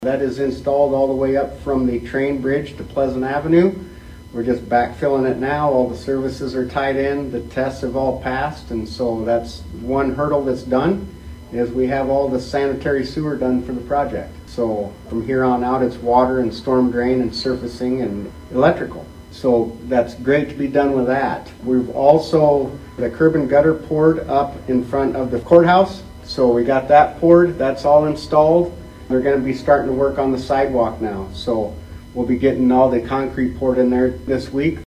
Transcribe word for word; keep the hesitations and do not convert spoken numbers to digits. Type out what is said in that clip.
That is installed all the way up from the train bridge to Pleasant Avenue. We're just backfilling it now. All the services are tied in. The tests have all passed, and so that's one hurdle that's done, is we have all the sanitary sewer done for the project. So from here on out, it's water and storm drain and surfacing and electrical. So that's great to be done with that. We've also, the curb and gutter poured up in front of the courthouse. So we got that poured, that's all installed. They're going to be starting to work on the sidewalk now. So we'll be getting all the concrete poured in there this week.